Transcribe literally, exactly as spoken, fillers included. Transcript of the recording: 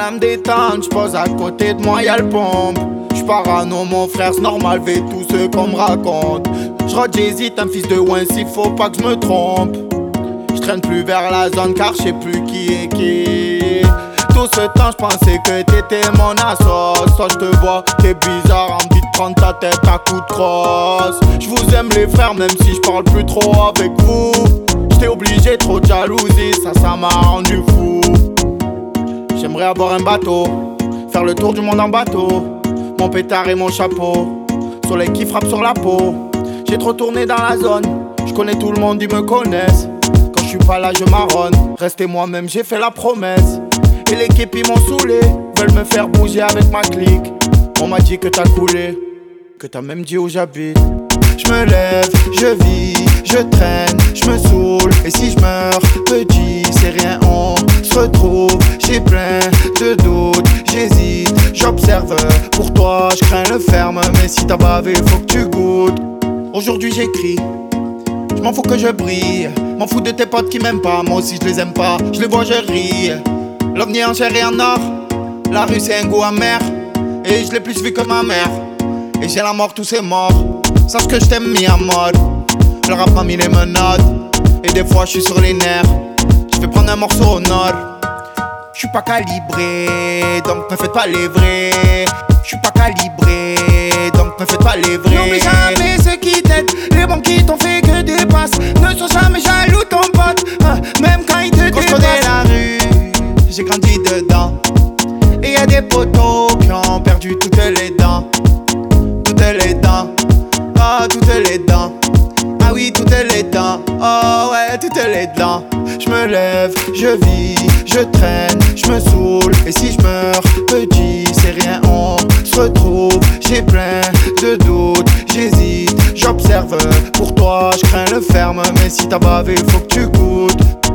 à me détendre, j'pose à côté de moi y'a le pompe. J'parano mon frère, c'est normal, fais tout ce qu'on me raconte. J'rôde, j'hésite, un fils de Win, s'il faut pas que je me trompe. J'traîne plus vers la zone car j'sais plus qui est qui. Tout ce temps j'pensais que t'étais mon assos. Toi j'te vois, t'es bizarre, envie de prendre ta tête à coups de crosse. J'vous aime les frères même si j'parle plus trop avec vous. J't'ai obligé, trop de jalousie, ça ça m'a rendu fou. J'aimerais avoir un bateau, faire le tour du monde en bateau. Mon pétard et mon chapeau, soleil qui frappe sur la peau. J'ai trop tourné dans la zone, j'connais tout le monde, ils me connaissent. Quand j'suis pas là je marronne, rester moi-même j'ai fait la promesse. Et l'équipe ils m'ont saoulé, veulent me faire bouger avec ma clique. On m'a dit que t'as coulé, que t'as même dit où j'habite. J'me lève, je vis, je traîne, j'me saoule. Et si j'meurs petit, c'est rien, on se retrouve. J'ai plein de doutes, j'hésite, j'observe. Pour toi, j'crains le ferme, mais si t'as bavé, faut que tu goûtes. Aujourd'hui j'écris, j'm'en fous que je brille. M'en fous de tes potes qui m'aiment pas, moi aussi je les aime pas. Je les vois, je ris. L'ovni en chair et en or, la rue c'est un goût amer. Et je l'ai plus vu que ma mère. Et j'ai la mort, tous c'est mort. Sache que je t'aime mis à mode. Le rap m'a mis les menottes. Et des fois je suis sur les nerfs. Je vais prendre un morceau au nord. Je suis pas calibré, donc me faites pas les vrais. Je suis pas calibré, donc me faites pas les vrais. N'oublie jamais ceux qui t'aident, les bons qui t'ont fait que des passes. Ne sois jamais jaloux ton pote, hein, même quand il te dépasse. Quand je connais la rue, j'ai grandi dedans. Et y'a des potos qui ont perdu toutes les dents. Toutes les dents, oh toutes les dents. Ah oui toutes les dents, oh ouais toutes les dents. J'me lève, je vis, je traîne, j'me saoule. Et si j'meurs petit, c'est rien, on se retrouve. J'ai plein de doutes, j'hésite, j'observe. Pour toi, j'crains le ferme, mais si t'as bavé, faut que tu goûtes.